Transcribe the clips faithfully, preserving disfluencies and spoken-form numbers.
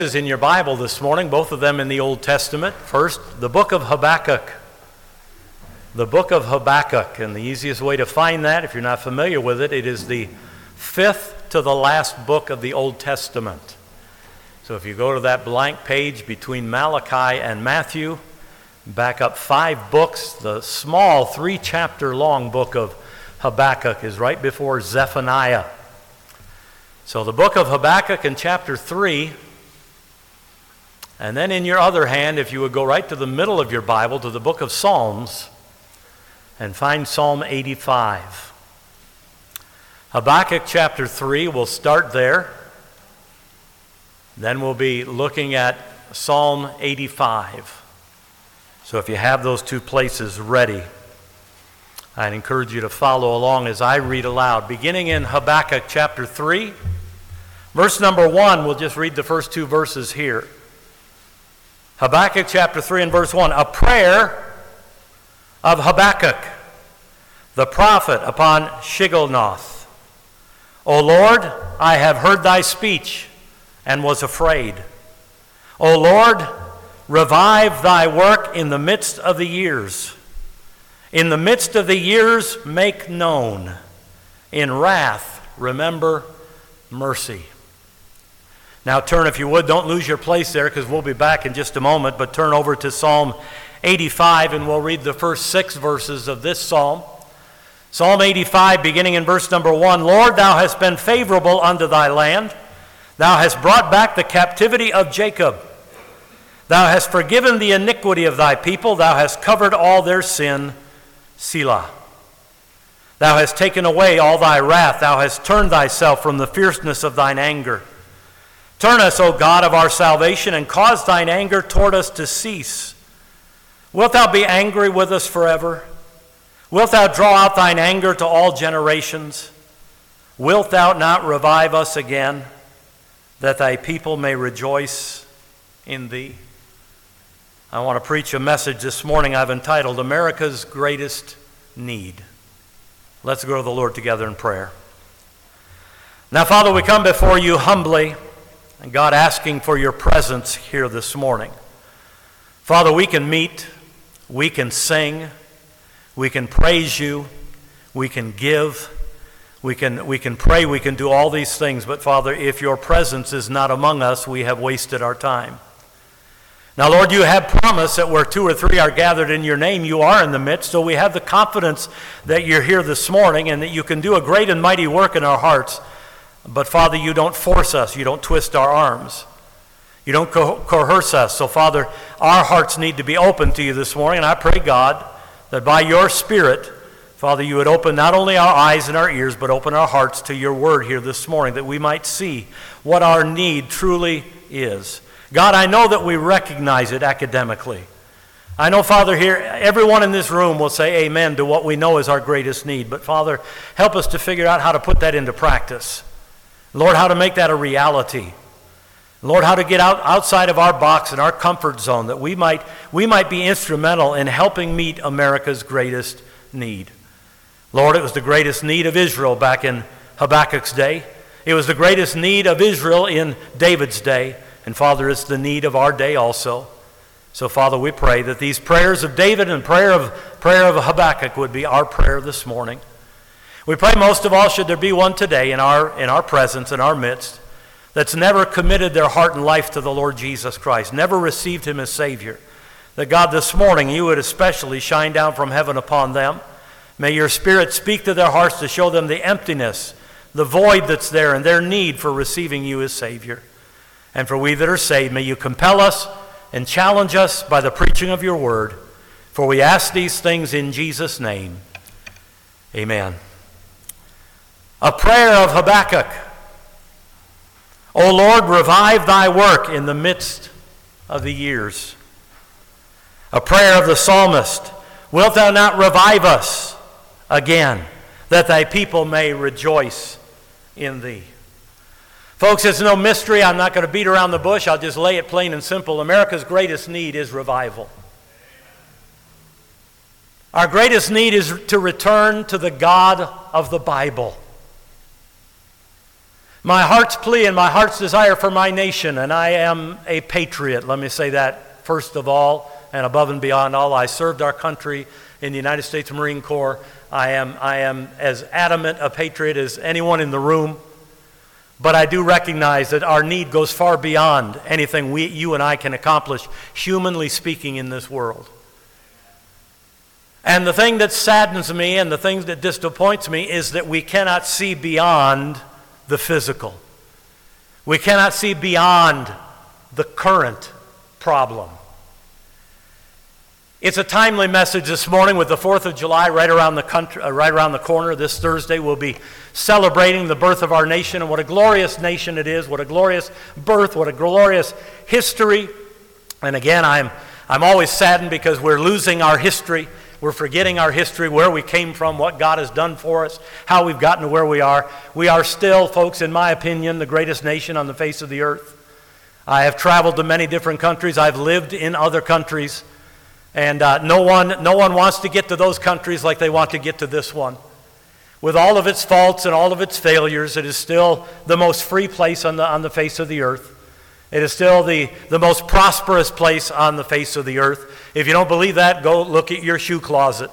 Is in your Bible this morning, both of them in the Old Testament. First, the book of Habakkuk. The book of Habakkuk, and the easiest way to find that, if you're not familiar with it, it is the fifth to the last book of the Old Testament. So if you go to that blank page between Malachi and Matthew, back up five books, the small three-chapter long book of Habakkuk is right before Zephaniah. So the book of Habakkuk in chapter three. And then in your other hand, if you would go right to the middle of your Bible, to the book of Psalms, and find Psalm eighty-five. Habakkuk chapter three, we'll start there. Then we'll be looking at Psalm eighty-five. So if you have those two places ready, I'd encourage you to follow along as I read aloud. Beginning in Habakkuk chapter three, verse number one, we'll just read the first two verses here. Habakkuk chapter three and verse one, a prayer of Habakkuk, the prophet upon Shigionoth. O Lord, I have heard thy speech and was afraid. O Lord, revive thy work in the midst of the years. In the midst of the years, make known. In wrath, remember mercy. Now turn, if you would, don't lose your place there because we'll be back in just a moment, but turn over to Psalm eighty-five and we'll read the first six verses of this psalm. Psalm eighty-five, beginning in verse number one, Lord, thou hast been favorable unto thy land. Thou hast brought back the captivity of Jacob. Thou hast forgiven the iniquity of thy people. Thou hast covered all their sin. Selah. Thou hast taken away all thy wrath. Thou hast turned thyself from the fierceness of thine anger. Turn us, O God of our salvation, and cause thine anger toward us to cease. Wilt thou be angry with us forever? Wilt thou draw out thine anger to all generations? Wilt thou not revive us again, that thy people may rejoice in thee? I want to preach a message this morning I've entitled, America's Greatest Need. Let's go to the Lord together in prayer. Now, Father, we come before you humbly, and God, asking for your presence here this morning. Father, we can meet, we can sing, we can praise you, we can give, we can, we can pray, we can do all these things. But Father, if your presence is not among us, we have wasted our time. Now, Lord, you have promised that where two or three are gathered in your name, you are in the midst. So we have the confidence that you're here this morning and that you can do a great and mighty work in our hearts. But Father, you don't force us. You don't twist our arms. You don't co- coerce us. So Father, our hearts need to be open to you this morning. And I pray, God, that by your Spirit, Father, you would open not only our eyes and our ears, but open our hearts to your word here this morning, that we might see what our need truly is. God, I know that we recognize it academically. I know, Father, here, everyone in this room will say amen to what we know is our greatest need. But Father, help us to figure out how to put that into practice. Lord, how to make that a reality. Lord, how to get out outside of our box and our comfort zone, that we might, we might be instrumental in helping meet America's greatest need. Lord, it was the greatest need of Israel back in Habakkuk's day. It was the greatest need of Israel in David's day. And Father, it's the need of our day also. So Father, we pray that these prayers of David and prayer of, prayer of Habakkuk would be our prayer this morning. We pray most of all, should there be one today in our, in our presence, in our midst, that's never committed their heart and life to the Lord Jesus Christ, never received him as Savior, that God, this morning, you would especially shine down from heaven upon them. May your Spirit speak to their hearts to show them the emptiness, the void that's there, and their need for receiving you as Savior. And for we that are saved, may you compel us and challenge us by the preaching of your word. For we ask these things in Jesus' name. Amen. A prayer of Habakkuk. O Lord, revive thy work in the midst of the years. A prayer of the psalmist. Wilt thou not revive us again, that thy people may rejoice in thee? Folks, it's no mystery. I'm not going to beat around the bush. I'll just lay it plain and simple. America's greatest need is revival. Our greatest need is to return to the God of the Bible. My heart's plea and my heart's desire for my nation, and I am a patriot. Let me say that first of all, and above and beyond all. I served our country in the United States Marine Corps. I am, I am as adamant a patriot as anyone in the room. But I do recognize that our need goes far beyond anything we, you and I can accomplish, humanly speaking, in this world. And the thing that saddens me and the thing that disappoints me is that we cannot see beyond the physical. We cannot see beyond the current problem. It's a timely message this morning with the fourth of July right around the country, uh, right around the corner. This Thursday we'll be celebrating the birth of our nation, and what a glorious nation it is, what a glorious birth, what a glorious history. And again, I'm, I'm always saddened because we're losing our history. We're forgetting our history, where we came from, what God has done for us, how we've gotten to where we are. We are still, folks, in my opinion, the greatest nation on the face of the earth. I have traveled to many different countries. I've lived in other countries. And uh, no one, no one wants to get to those countries like they want to get to this one. With all of its faults and all of its failures, it is still the most free place on the, on the face of the earth. It is still the, the most prosperous place on the face of the earth. If you don't believe that, go look at your shoe closet.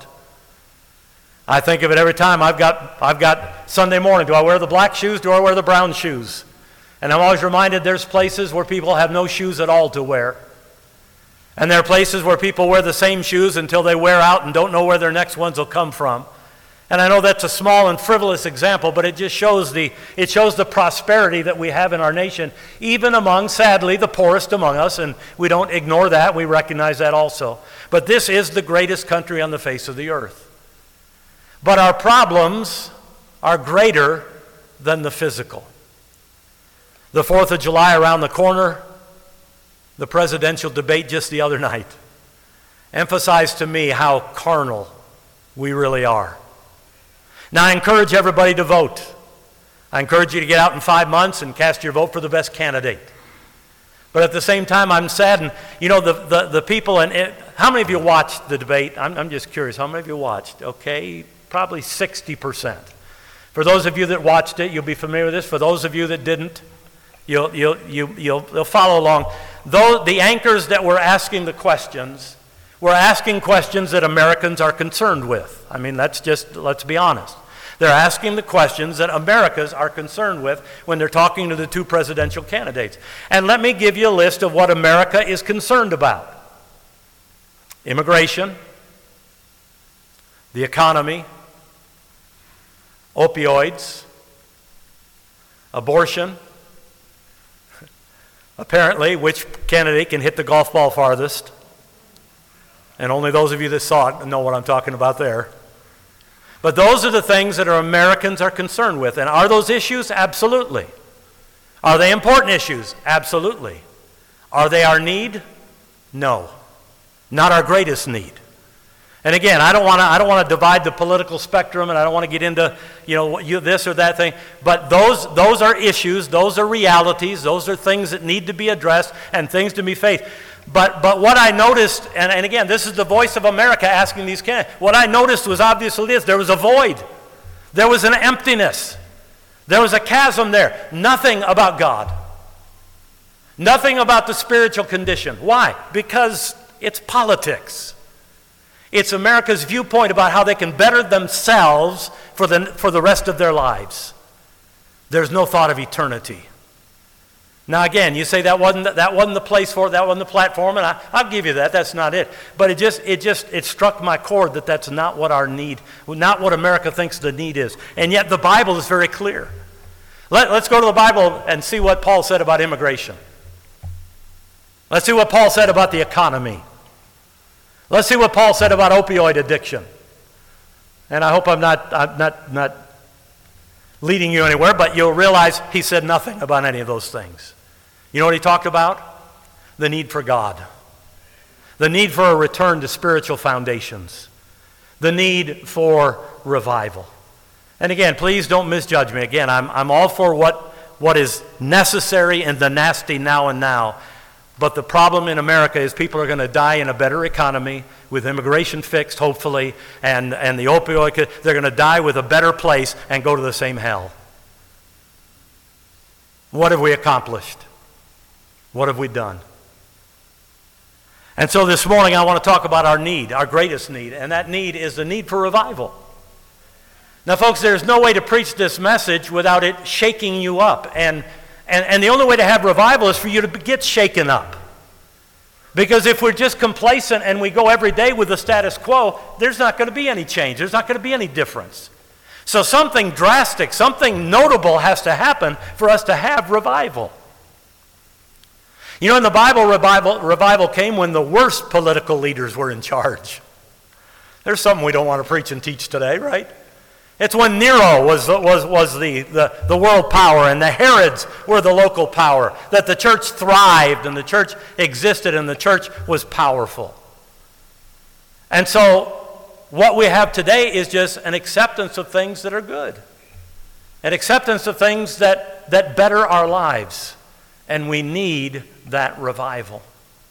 I think of it every time. I've got, I've got Sunday morning. Do I wear the black shoes? Do I wear the brown shoes? And I'm always reminded there's places where people have no shoes at all to wear. And there are places where people wear the same shoes until they wear out and don't know where their next ones will come from. And I know that's a small and frivolous example, but it just shows the, it shows the prosperity that we have in our nation, even among, sadly, the poorest among us, and we don't ignore that, we recognize that also. But this is the greatest country on the face of the earth. But our problems are greater than the physical. The fourth of July around the corner, the presidential debate just the other night emphasized to me how carnal we really are. Now, I encourage everybody to vote. I encourage you to get out in five months and cast your vote for the best candidate. But at the same time, I'm saddened. You know, the, the, the people, and it, how many of you watched the debate? I'm, I'm just curious. How many of you watched? Okay, probably sixty percent. For those of you that watched it, you'll be familiar with this. For those of you that didn't, you'll, you'll, you, you'll, you'll follow along. Though the anchors that were asking the questions were asking questions that Americans are concerned with. I mean, that's just, let's be honest. They're asking the questions that Americans are concerned with when they're talking to the two presidential candidates. And let me give you a list of what America is concerned about. Immigration, the economy, opioids, abortion. Apparently, which candidate can hit the golf ball farthest? And only those of you that saw it know what I'm talking about there. But those are the things that our Americans are concerned with. And are those issues? Absolutely. Are they important issues? Absolutely. Are they our need? No. Not our greatest need. And again, I don't want to I don't want to divide the political spectrum, and I don't want to get into, you know, you, this or that thing. But those those are issues, those are realities, those are things that need to be addressed and things to be faced. But but what I noticed, and, and again, this is the voice of America asking these candidates. What I noticed was obviously this: there was a void, there was an emptiness, there was a chasm there. Nothing about God, nothing about the spiritual condition. Why? Because it's politics. It's America's viewpoint about how they can better themselves for the, for the rest of their lives. There's no thought of eternity. Now again, you say that wasn't, that wasn't the place for it, that wasn't the platform, and I, I'll give you that, that's not it. But it just, it just, it struck my chord that that's not what our need, not what America thinks the need is. And yet the Bible is very clear. Let, let's go to the Bible and see what Paul said about immigration. Let's see what Paul said about the economy. Let's see what Paul said about opioid addiction. And I hope I'm not, I'm not, not leading you anywhere, but you'll realize he said nothing about any of those things. You know what he talked about? The need for God. The need for a return to spiritual foundations. The need for revival. And again, please don't misjudge me. Again, I'm, I'm all for what, what is necessary in the nasty now and now. But the problem in America is people are going to die in a better economy with immigration fixed, hopefully, and, and the opioid, they're going to die with a better place and go to the same hell. What have we accomplished? What have we done? And so this morning I want to talk about our need, our greatest need, and that need is the need for revival. Now, folks, there's no way to preach this message without it shaking you up. And, and, and the only way to have revival is for you to get shaken up. Because if we're just complacent and we go every day with the status quo, there's not going to be any change. There's not going to be any difference. So something drastic, something notable has to happen for us to have revival. You know, in the Bible, revival, revival came when the worst political leaders were in charge. There's something we don't want to preach and teach today, right? It's when Nero was, was, was the, the, the world power and the Herods were the local power, that the church thrived and the church existed and the church was powerful. And so what we have today is just an acceptance of things that are good, an acceptance of things that, that better our lives, and we need that revival.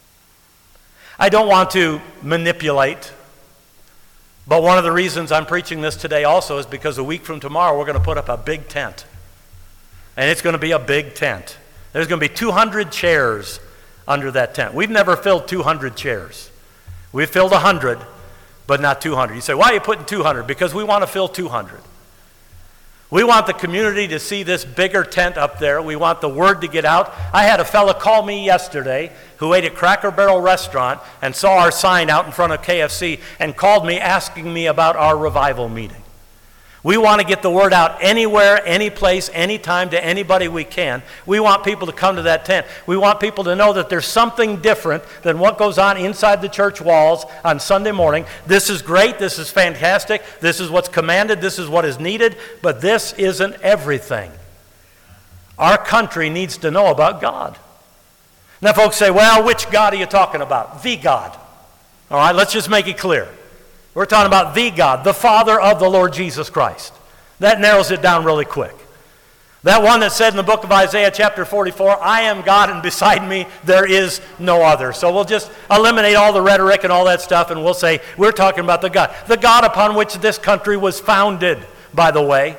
I don't want to manipulate. But one of the reasons I'm preaching this today also is because a week from tomorrow we're going to put up a big tent. And it's going to be a big tent. There's going to be two hundred chairs under that tent. We've never filled two hundred chairs. We've filled one hundred, but not two hundred. You say, why are you putting two hundred? Because we want to fill two hundred. We want the community to see this bigger tent up there. We want the word to get out. I had a fella call me yesterday who ate at Cracker Barrel restaurant and saw our sign out in front of K F C and called me asking me about our revival meeting. We want to get the word out anywhere, any place, anytime to anybody we can. We want people to come to that tent. We want people to know that there's something different than what goes on inside the church walls on Sunday morning. This is great. This is fantastic. This is what's commanded. This is what is needed. But this isn't everything. Our country needs to know about God. Now, folks say, well, which God are you talking about? The God. All right, let's just make it clear. We're talking about the God, the Father of the Lord Jesus Christ. That narrows it down really quick. That one that said in the book of Isaiah chapter forty-four, I am God and beside me there is no other. So we'll just eliminate all the rhetoric and all that stuff and we'll say we're talking about the God. The God upon which this country was founded, by the way.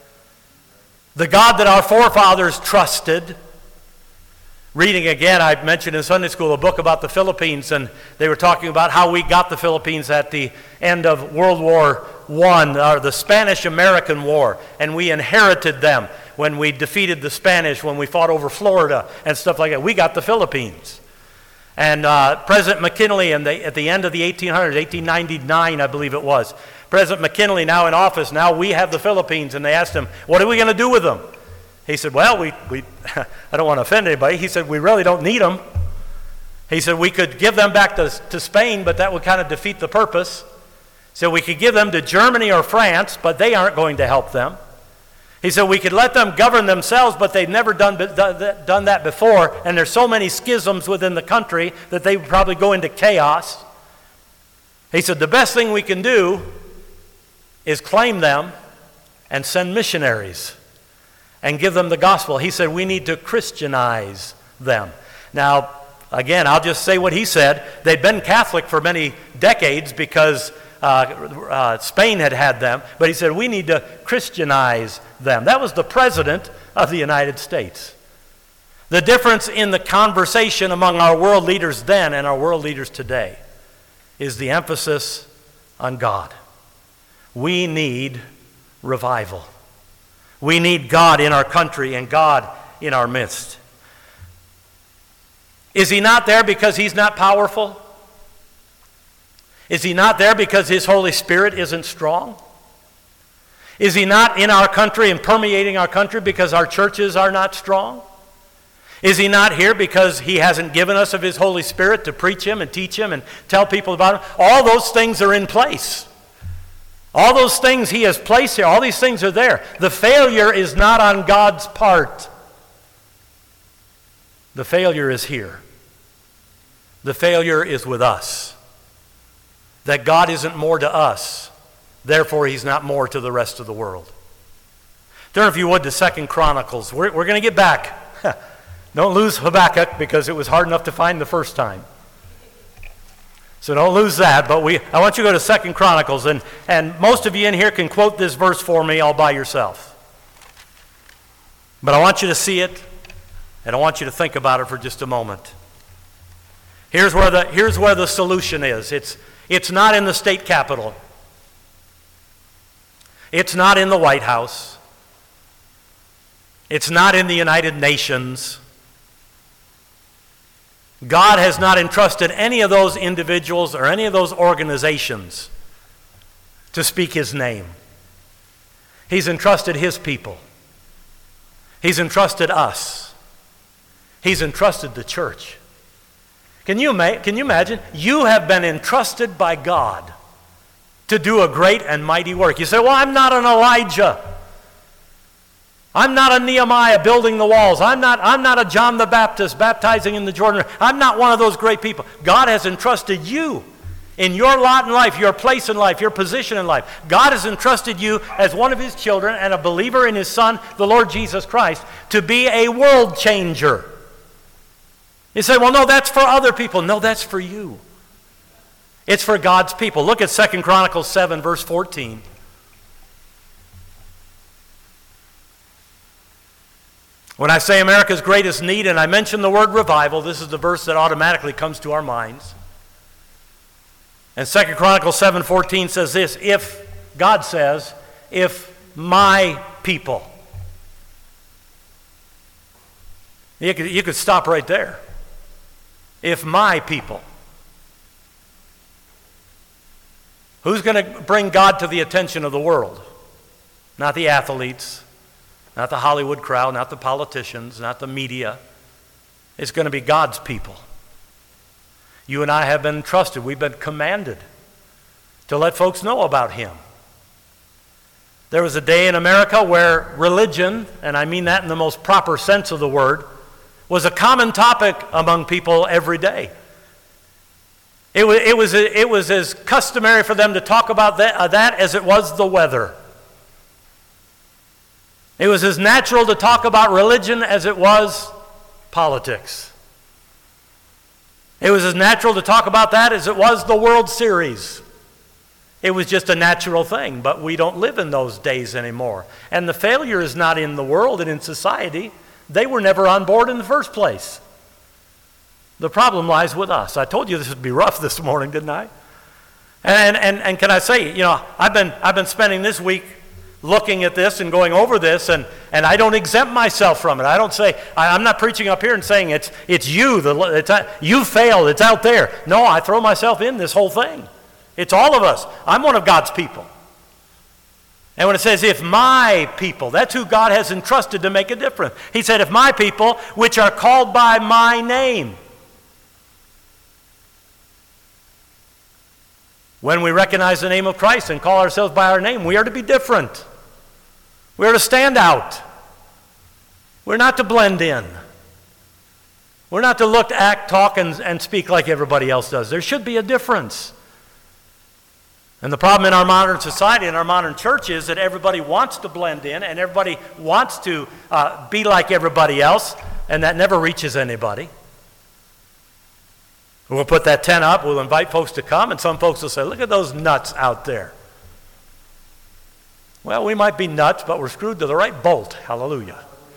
The God that our forefathers trusted. Reading again, I mentioned in Sunday school a book about the Philippines, and they were talking about how we got the Philippines at the end of World War One, or the Spanish-American War, and we inherited them when we defeated the Spanish, when we fought over Florida and stuff like that. We got the Philippines. And uh, President McKinley, in the, at the end of the eighteen hundreds, eighteen ninety-nine, I believe it was, President McKinley, now in office, now we have the Philippines, and they asked him, what are we going to do with them? He said, well, we, we I don't want to offend anybody. He said, we really don't need them. He said, we could give them back to, to Spain, but that would kind of defeat the purpose. So we could give them to Germany or France, but they aren't going to help them. He said, we could let them govern themselves, but they've never done, done that before, and there's so many schisms within the country that they would probably go into chaos. He said, the best thing we can do is claim them and send missionaries and give them the gospel. He said, we need to Christianize them. Now, again, I'll just say what he said. They'd been Catholic for many decades because uh, uh, Spain had had them. But he said, we need to Christianize them. That was the president of the United States. The difference in the conversation among our world leaders then and our world leaders today is the emphasis on God. We need revival. We need God in our country and God in our midst. Is he not there because he's not powerful? Is he not there because his Holy Spirit isn't strong? Is he not in our country and permeating our country because our churches are not strong? Is he not here because he hasn't given us of his Holy Spirit to preach him and teach him and tell people about him? All those things are in place. All those things he has placed here, all these things are there. The failure is not on God's part. The failure is here. The failure is with us. That God isn't more to us, therefore he's not more to the rest of the world. Turn, if you would, to Second Chronicles. We're, we're going to get back. Don't lose Habakkuk because it was hard enough to find the first time. So don't lose that, but we I want you to go to Second Chronicles, and, and most of you in here can quote this verse for me all by yourself. But I want you to see it, And I want you to think about it for just a moment. Here's where the, here's where the solution is. It's, it's not in the state capitol. It's not in the White House. It's not in the United Nations. God has not entrusted any of those individuals or any of those organizations to speak His name. He's entrusted His people. He's entrusted us. He's entrusted the church. Can you, ma- can you imagine? You have been entrusted by God to do a great and mighty work. You say, well, I'm not an Elijah. I'm not a Nehemiah building the walls. I'm not, I'm not a John the Baptist baptizing in the Jordan River. I'm not one of those great people. God has entrusted you in your lot in life, your place in life, your position in life. God has entrusted you as one of His children and a believer in His Son, the Lord Jesus Christ, to be a world changer. You say, well, no, that's for other people. No, that's for you. It's for God's people. Look at Second Chronicles seven, verse fourteen. When I say America's greatest need, and I mention the word revival, this is the verse that automatically comes to our minds. And Second Chronicles seven fourteen says this, if, God says, if my people. You could, you could stop right there. If my people. Who's going to bring God to the attention of the world? Not the athletes, not the Hollywood crowd, not the politicians, not the media. It's going to be God's people. You and I have been trusted. We've been commanded to let folks know about Him. There was a day in America where religion, and I mean that in the most proper sense of the word, was a common topic among people every day. It was, it was, it was as customary for them to talk about that, uh, that as it was the weather. It was as natural to talk about religion as it was politics. It was as natural to talk about that as it was the World Series. It was just a natural thing, but we don't live in those days anymore. And the failure is not in the world and in society. They were never on board in the first place. The problem lies with us. I told you this would be rough this morning, didn't I? And, and, and can I say, you know, I've been, I've been spending this week looking at this and going over this, and, and I don't exempt myself from it. I don't say, I, I'm not preaching up here and saying it's, it's you, the, it's, you failed, it's out there. No, I throw myself in this whole thing. It's all of us. I'm one of God's people. And when it says, if my people, that's who God has entrusted to make a difference. He said, if my people, which are called by my name. When we recognize the name of Christ and call ourselves by our name, we are to be different. We are to stand out. We're not to blend in. We're not to look, act, talk, and, and speak like everybody else does. There should be a difference. And the problem in our modern society, in our modern church, is that everybody wants to blend in and everybody wants to uh, be like everybody else, and that never reaches anybody. We'll put that tent up, we'll invite folks to come, and some folks will say, look at those nuts out there. Well, we might be nuts, but we're screwed to the right bolt. Hallelujah.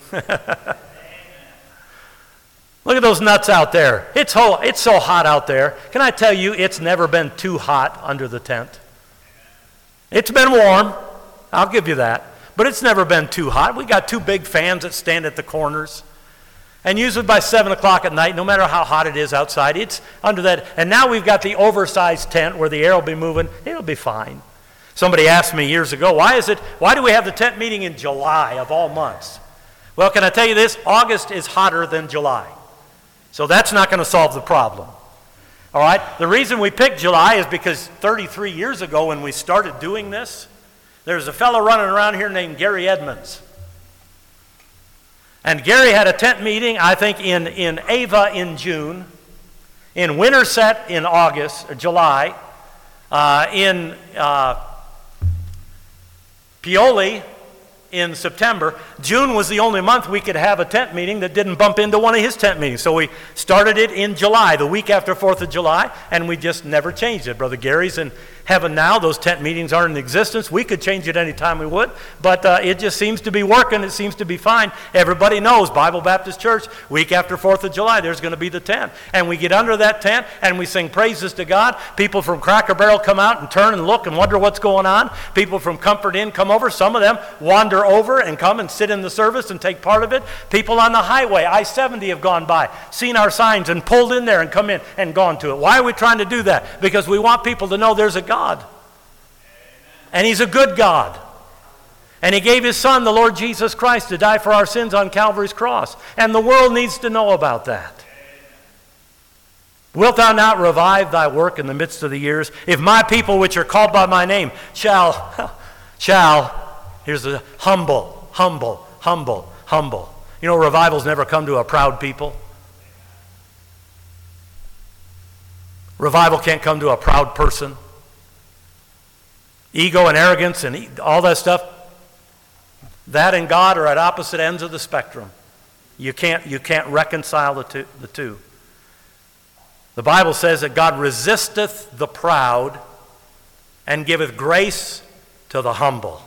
Look at those nuts out there. It's, whole, it's so hot out there. Can I tell you, it's never been too hot under the tent. It's been warm. I'll give you that. But it's never been too hot. We got two big fans that stand at the corners. And usually by seven o'clock at night, no matter how hot it is outside, it's under that. And now we've got the oversized tent where the air will be moving. It'll be fine. Somebody asked me years ago, why is it, why do we have the tent meeting in July of all months? Well, can I tell you this? August is hotter than July. So that's not going to solve the problem. All right? The reason we picked July is because thirty-three years ago when we started doing this, there was a fellow running around here named Gary Edmonds. And Gary had a tent meeting, I think, in, in Ava in June, in Winterset in August, or July, uh, in uh, Pioli in September. June was the only month we could have a tent meeting that didn't bump into one of his tent meetings. So we started it in July, the week after fourth of July, and we just never changed it. Brother Gary's in heaven now. Those tent meetings aren't in existence. We could change it anytime we would, but uh, it just seems to be working. It seems to be fine. Everybody knows Bible Baptist Church, week after fourth of July, there's going to be the tent. And we get under that tent and we sing praises to God. People from Cracker Barrel come out and turn and look and wonder what's going on. People from Comfort Inn come over. Some of them wander over and come and sit in the service and take part of it. People on the highway, I seventy, have gone by, seen our signs and pulled in there and come in and gone to it. Why are we trying to do that? Because we want people to know there's a God. And He's a good God. And He gave His Son, the Lord Jesus Christ, to die for our sins on Calvary's cross. And the world needs to know about that. Wilt thou not revive thy work in the midst of the years? If my people which are called by my name shall, shall, here's the humble, humble, humble, humble. You know, revivals never come to a proud people. Revival can't come to a proud person. Ego and arrogance and all that stuff, that and God are at opposite ends of the spectrum. You can't, you can't reconcile the two, the two. The Bible says that God resisteth the proud and giveth grace to the humble.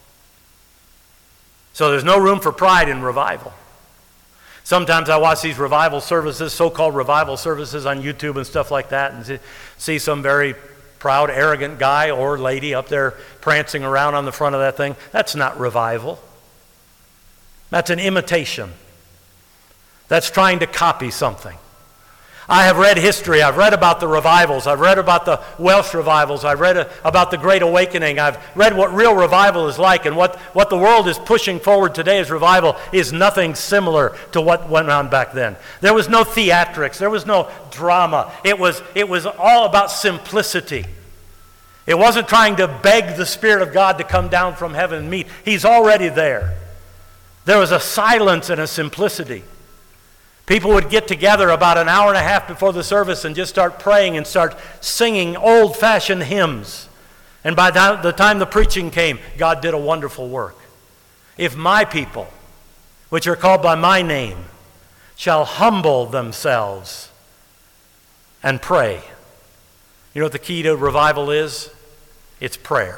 So there's no room for pride in revival. Sometimes I watch these revival services, so-called revival services on YouTube and stuff like that, and see some very proud, arrogant guy or lady up there prancing around on the front of that thing. That's not revival. That's an imitation. That's trying to copy something. I have read history. I've read about the revivals. I've read about the Welsh revivals. I've read about the Great Awakening. I've read what real revival is like, and what, what the world is pushing forward today as revival is nothing similar to what went on back then. There was no theatrics. There was no drama. It was, it was all about simplicity. It wasn't trying to beg the Spirit of God to come down from heaven and meet. He's already there. There was a silence and a simplicity. People would get together about an hour and a half before the service and just start praying and start singing old-fashioned hymns. And by the time the preaching came, God did a wonderful work. If my people, which are called by my name, shall humble themselves and pray. You know what the key to revival is? It's prayer.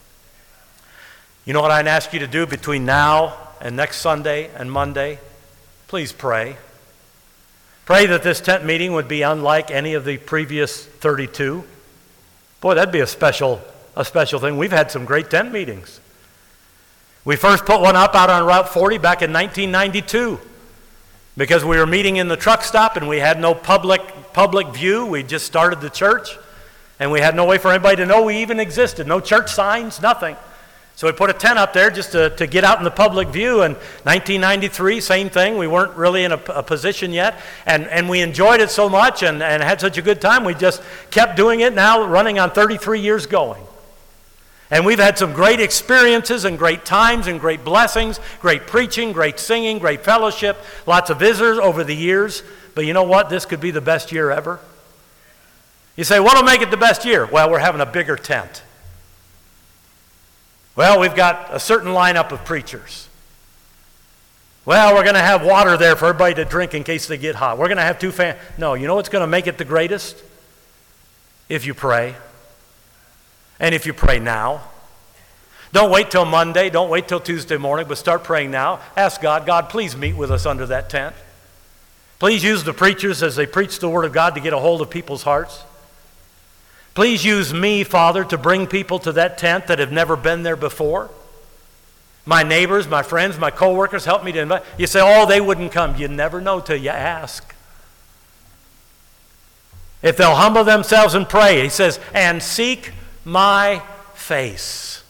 You know what I'd ask you to do between now and next Sunday and Monday? Please pray. Pray that this tent meeting would be unlike any of the previous thirty-two. Boy, that'd be a special, a special thing. We've had some great tent meetings. We first put one up out on Route forty back in nineteen ninety-two because we were meeting in the truck stop and we had no public, public view. We just started the church and we had no way for anybody to know we even existed. No church signs, nothing. So we put a tent up there just to, to get out in the public view. And nineteen ninety-three, same thing. We weren't really in a, a position yet. And, and we enjoyed it so much and, and had such a good time. We just kept doing it, now running on thirty-three years going. And we've had some great experiences and great times and great blessings, great preaching, great singing, great fellowship, lots of visitors over the years. But you know what? This could be the best year ever. You say, what'll make it the best year? Well, we're having a bigger tent. Well, we've got a certain lineup of preachers. Well, we're going to have water there for everybody to drink in case they get hot. We're going to have two fans. No, you know what's going to make it the greatest? If you pray. And if you pray now. Don't wait till Monday. Don't wait till Tuesday morning, but start praying now. Ask God, God, please meet with us under that tent. Please use the preachers as they preach the Word of God to get a hold of people's hearts. Please use me, Father, to bring people to that tent that have never been there before. My neighbors, my friends, my co-workers, help me to invite. You say, oh, they wouldn't come. You never know till you ask. If they'll humble themselves and pray, he says, and seek my face.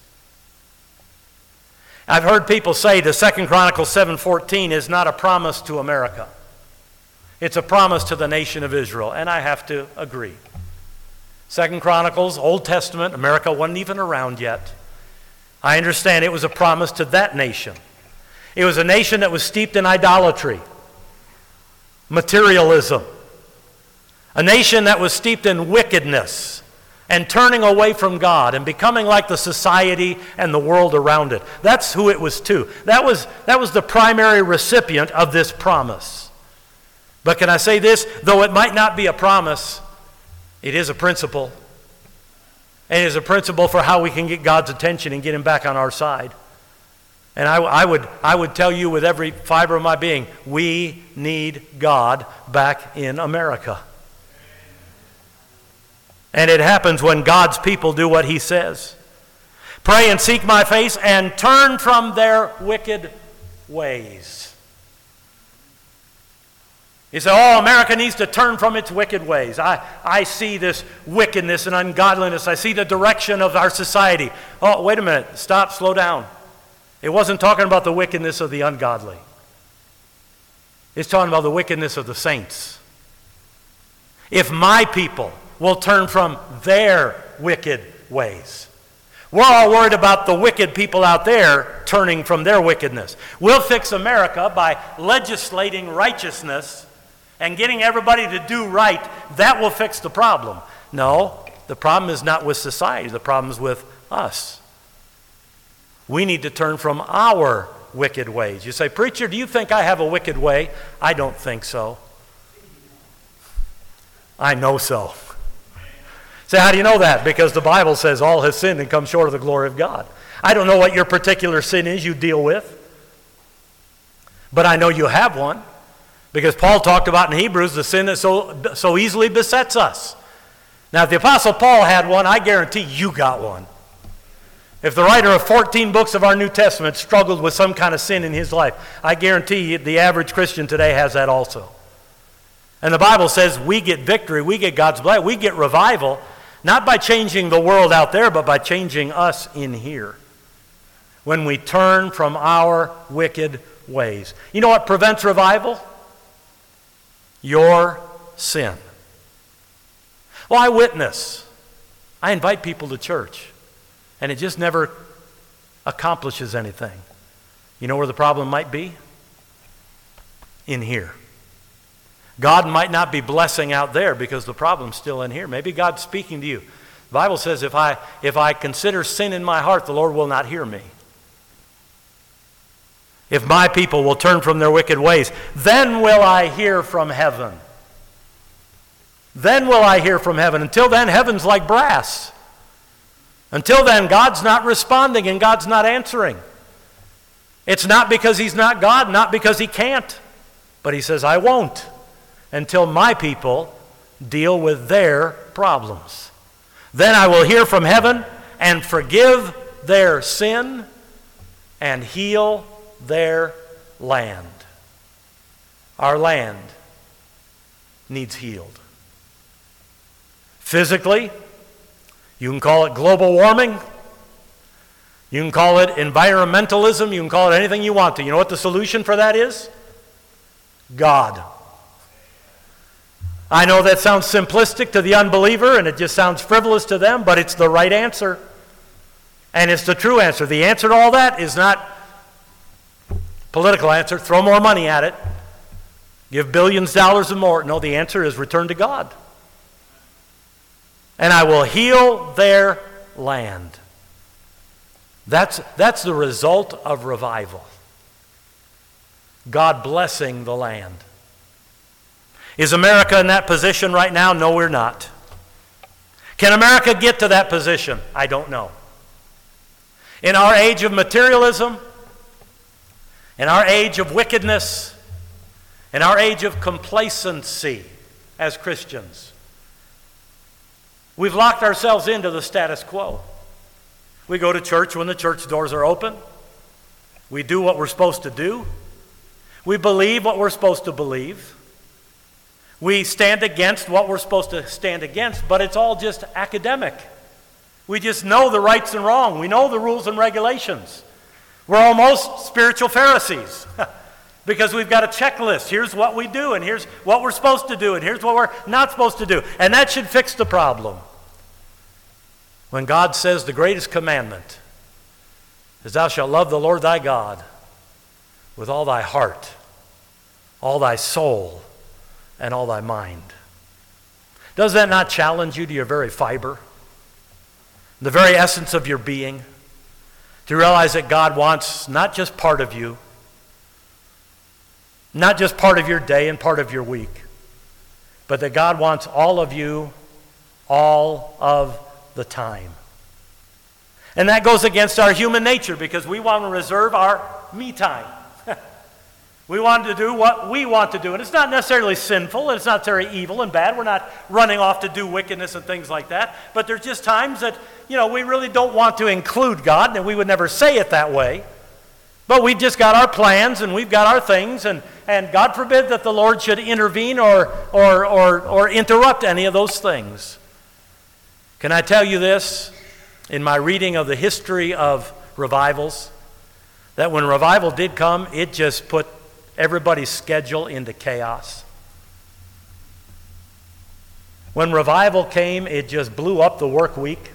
I've heard people say the Second Chronicles seven fourteen is not a promise to America. It's a promise to the nation of Israel, and I have to agree. Second Chronicles, Old Testament, America wasn't even around yet. I understand it was a promise to that nation. It was a nation that was steeped in idolatry, materialism. A nation that was steeped in wickedness and turning away from God and becoming like the society and the world around it. That's who it was to. That was, that was the primary recipient of this promise. But can I say this? Though it might not be a promise, it is a principle. and is a principle for how we can get God's attention and get him back on our side. And I, I would, I would tell you with every fiber of my being, we need God back in America. And it happens when God's people do what he says. Pray and seek my face and turn from their wicked ways. You say, oh, America needs to turn from its wicked ways. I, I see this wickedness and ungodliness. I see the direction of our society. Oh, wait a minute. Stop, slow down. It wasn't talking about the wickedness of the ungodly. It's talking about the wickedness of the saints. If my people will turn from their wicked ways. We're all worried about the wicked people out there turning from their wickedness. We'll fix America by legislating righteousness and getting everybody to do right. That will fix the problem. No, the problem is not with society. The problem is with us. We need to turn from our wicked ways. You say, preacher, do you think I have a wicked way? I don't think so. I know so. Say, how do you know that? Because the Bible says all have sinned and come short of the glory of God. I don't know what your particular sin is you deal with, but I know you have one. Because Paul talked about in Hebrews the sin that so, so easily besets us. Now, if the Apostle Paul had one, I guarantee you got one. If the writer of fourteen books of our New Testament struggled with some kind of sin in his life, I guarantee you the average Christian today has that also. And the Bible says we get victory, we get God's blessing, we get revival, not by changing the world out there, but by changing us in here. When we turn from our wicked ways. You know what prevents revival? Your sin. Well, I witness. I invite people to church. And it just never accomplishes anything. You know where the problem might be? In here. God might not be blessing out there because the problem's still in here. Maybe God's speaking to you. The Bible says if I, if I consider sin in my heart, the Lord will not hear me. If my people will turn from their wicked ways, then will I hear from heaven. Then will I hear from heaven. Until then, heaven's like brass. Until then, God's not responding and God's not answering. It's not because he's not God, not because he can't. But he says, I won't until my people deal with their problems. Then I will hear from heaven and forgive their sin and heal their land. Our land needs healed. Physically, you can call it global warming. You can call it environmentalism. You can call it anything you want to. You know what the solution for that is? God. I know that sounds simplistic to the unbeliever and it just sounds frivolous to them, but it's the right answer. And it's the true answer. The answer to all that is not political answer, throw more money at it, give billions of dollars and more. No, the answer is return to God. And I will heal their land. That's, that's the result of revival. God blessing the land. Is America in that position right now? No, we're not. Can America get to that position? I don't know. In our age of materialism, in our age of wickedness, in our age of complacency as Christians, we've locked ourselves into the status quo. We go to church when the church doors are open. We do what we're supposed to do. We believe what we're supposed to believe. We stand against what we're supposed to stand against, but it's all just academic. We just know the rights and wrong. We know the rules and regulations. We're almost spiritual Pharisees because we've got a checklist. Here's what we do, and here's what we're supposed to do, and here's what we're not supposed to do. And that should fix the problem. When God says the greatest commandment is thou shalt love the Lord thy God with all thy heart, all thy soul, and all thy mind. Does that not challenge you to your very fiber, the very essence of your being, to realize that God wants not just part of you, not just part of your day and part of your week, but that God wants all of you all of the time? And that goes against our human nature because we want to reserve our me time. We want to do what we want to do. And it's not necessarily sinful, and it's not very evil and bad. We're not running off to do wickedness and things like that. But there's just times that, you know, we really don't want to include God, and we would never say it that way. But we've just got our plans, and we've got our things, and, and God forbid that the Lord should intervene or, or, or, or interrupt any of those things. Can I tell you this? In my reading of the history of revivals, that when revival did come, it just put everybody's schedule into chaos. When revival came, it just blew up the work week.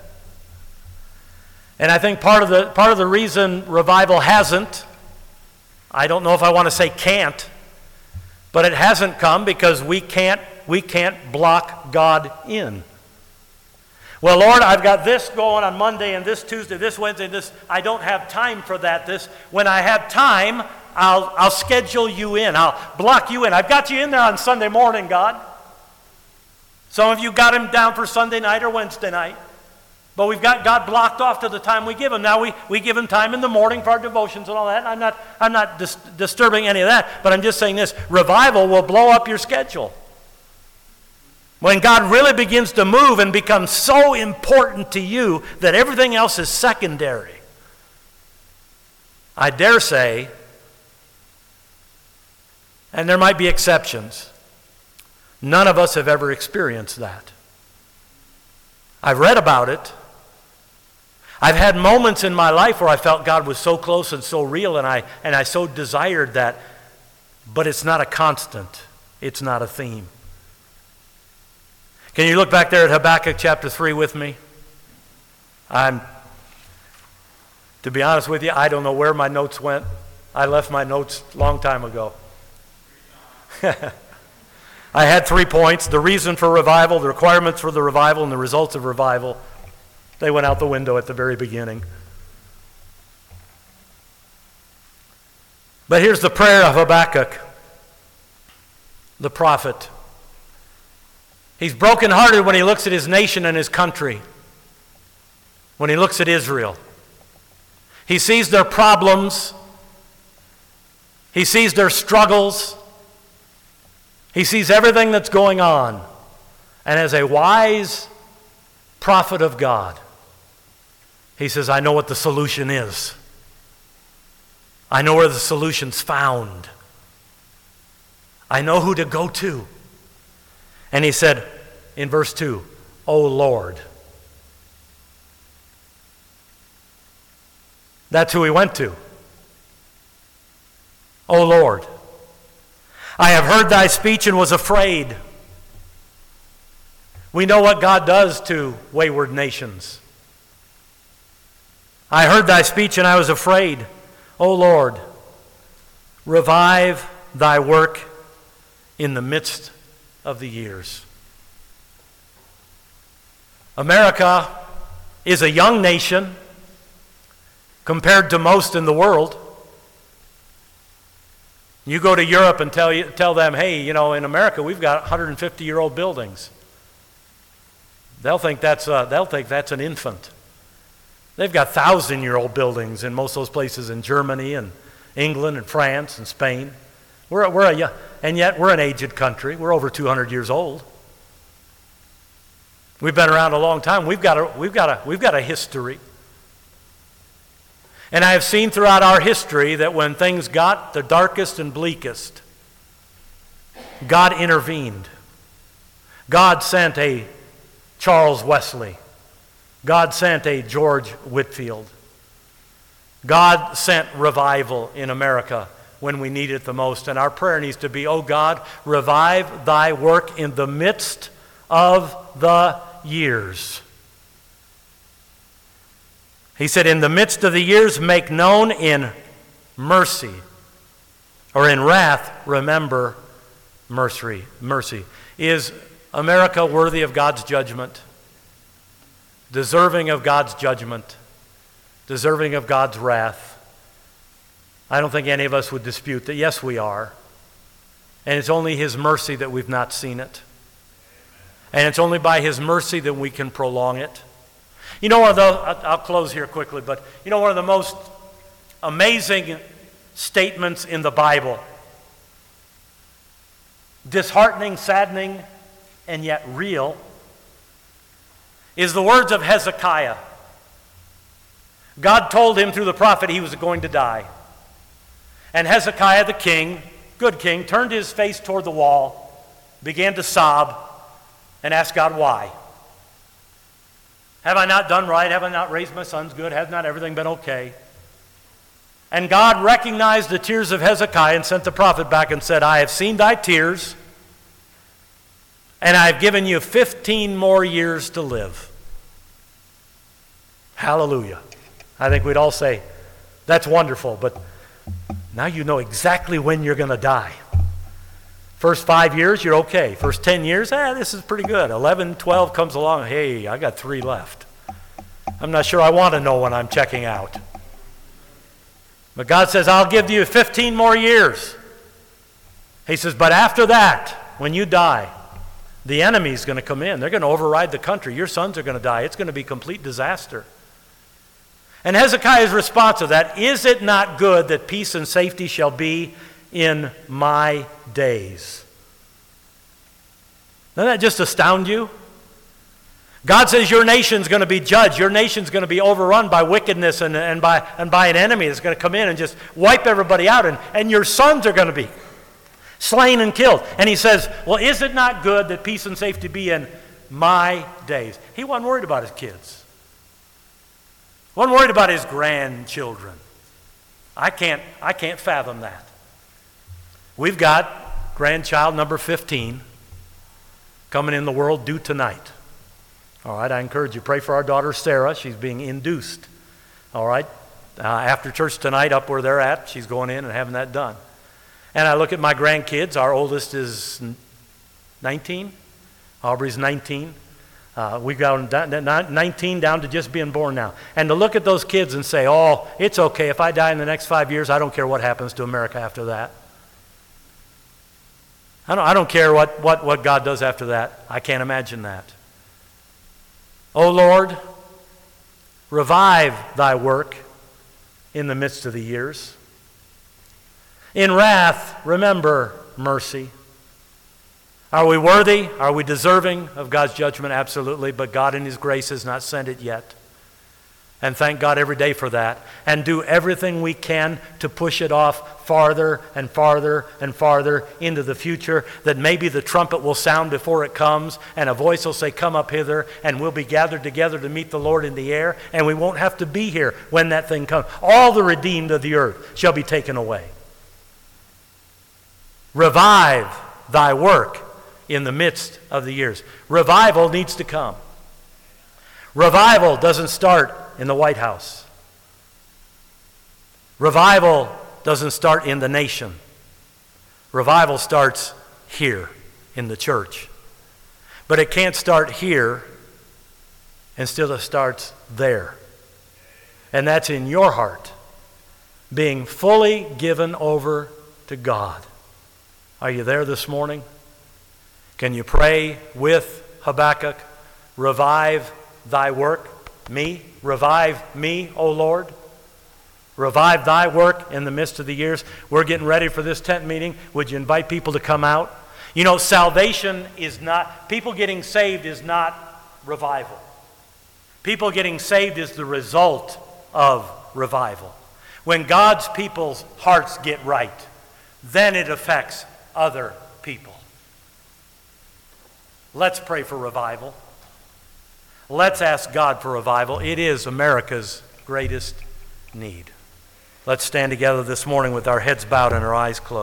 And I think part of the part of the reason revival hasn't, I don't know if I want to say can't, but it hasn't come because we can't we can't block God in. Well, Lord, I've got this going on Monday and this Tuesday, this Wednesday, this I don't have time for that. This when I have time, I'll I'll schedule you in. I'll block you in. I've got you in there on Sunday morning, God. Some of you got him down for Sunday night or Wednesday night. But we've got God blocked off to the time we give him. Now we, we give him time in the morning for our devotions and all that. I'm not, I'm not dis- disturbing any of that, but I'm just saying this. Revival will blow up your schedule. When God really begins to move and becomes so important to you that everything else is secondary. I dare say, and there might be exceptions, none of us have ever experienced that. I've read about it. I've had moments in my life where I felt God was so close and so real, and I and I so desired that, but it's not a constant. It's not a theme. Can you look back there at Habakkuk chapter three with me? I'm, to be honest with you, I don't know where my notes went. I left my notes a long time ago. I had three points: the reason for revival, the requirements for the revival, and the results of revival. They went out the window at the very beginning. But here's the prayer of Habakkuk, the prophet. He's brokenhearted when he looks at his nation and his country, when he looks at Israel. He sees their problems. He sees their struggles. He sees everything that's going on. And as a wise prophet of God, he says, I know what the solution is. I know where the solution's found. I know who to go to. And he said in verse two, O Lord. That's who he went to. O Lord. I have heard thy speech and was afraid. We know what God does to wayward nations. I heard thy speech and I was afraid. O Lord, revive thy work in the midst of the years. America is a young nation compared to most in the world. You go to Europe and tell you, tell them, hey, you know, in America we've got one hundred fifty-year-old buildings. They'll think that's a, they'll think that's an infant. They've got thousand-year-old buildings in most of those places in Germany and England and France and Spain. We're we're a and yet we're an aged country. We're over two hundred years old. We've been around a long time. We've got a we've got a we've got a history. And I have seen throughout our history that when things got the darkest and bleakest, God intervened. God sent a Charles Wesley. God sent a George Whitefield. God sent revival in America when we need it the most. And our prayer needs to be, oh God, revive thy work in the midst of the years. He said, in the midst of the years, make known in mercy, or in wrath, remember mercy. Mercy. Is America worthy of God's judgment? Deserving of God's judgment? Deserving of God's wrath? I don't think any of us would dispute that. Yes, we are. And it's only His mercy that we've not seen it. And it's only by His mercy that we can prolong it. You know, one of the, I'll close here quickly, but you know, one of the most amazing statements in the Bible, disheartening, saddening, and yet real, is the words of Hezekiah. God told him through the prophet he was going to die. And Hezekiah the king, good king, turned his face toward the wall, began to sob, and asked God why. Have I not done right? Have I not raised my sons good? Has not everything been okay? And God recognized the tears of Hezekiah and sent the prophet back and said, I have seen thy tears, and I have given you fifteen more years to live. Hallelujah. I think we'd all say, that's wonderful, but now you know exactly when you're going to die. First five years, you're okay. First ten years, eh, this is pretty good. eleven, twelve comes along, hey, I got three left. I'm not sure I want to know when I'm checking out. But God says, I'll give you fifteen more years. He says, but after that, when you die, the enemy's going to come in. They're going to override the country. Your sons are going to die. It's going to be complete disaster. And Hezekiah's response to that, is it not good that peace and safety shall be in my days? Doesn't that just astound you? God says your nation's going to be judged. Your nation's going to be overrun by wickedness and, and, by, and by an enemy that's going to come in and just wipe everybody out. And, and your sons are going to be slain and killed. And he says, well, is it not good that peace and safety be in my days? He wasn't worried about his kids. He wasn't worried about his grandchildren. I can't, I can't fathom that. We've got grandchild number fifteen coming in the world due tonight. All right, I encourage you, pray for our daughter Sarah. She's being induced. All right, uh, after church tonight, up where they're at, she's going in and having that done. And I look at my grandkids. Our oldest is nineteen. Aubrey's nineteen. Uh, we've got nineteen down to just being born now. And to look at those kids and say, oh, it's okay. If I die in the next five years, I don't care what happens to America after that. I don't, I don't care what, what, what God does after that. I can't imagine that. Oh Lord, revive thy work in the midst of the years. In wrath, remember mercy. Are we worthy? Are we deserving of God's judgment? Absolutely, but God in his grace has not sent it yet. And thank God every day for that. And do everything we can to push it off farther and farther and farther into the future, that maybe the trumpet will sound before it comes, and a voice will say, come up hither, and we'll be gathered together to meet the Lord in the air, and we won't have to be here when that thing comes. All the redeemed of the earth shall be taken away. Revive thy work in the midst of the years. Revival needs to come. Revival doesn't start in the White House. Revival doesn't start in the nation. Revival starts here in the church. But it can't start here until it starts there. And that's in your heart, being fully given over to God. Are you there this morning? Can you pray with Habakkuk, revive thy work? Me? Revive me, O Lord. Revive thy work in the midst of the years. We're getting ready for this tent meeting. Would you invite people to come out? You know, salvation is not, people getting saved is not revival. People getting saved is the result of revival. When God's people's hearts get right, then it affects other people. Let's pray for revival. Let's ask God for revival. It is America's greatest need. Let's stand together this morning with our heads bowed and our eyes closed.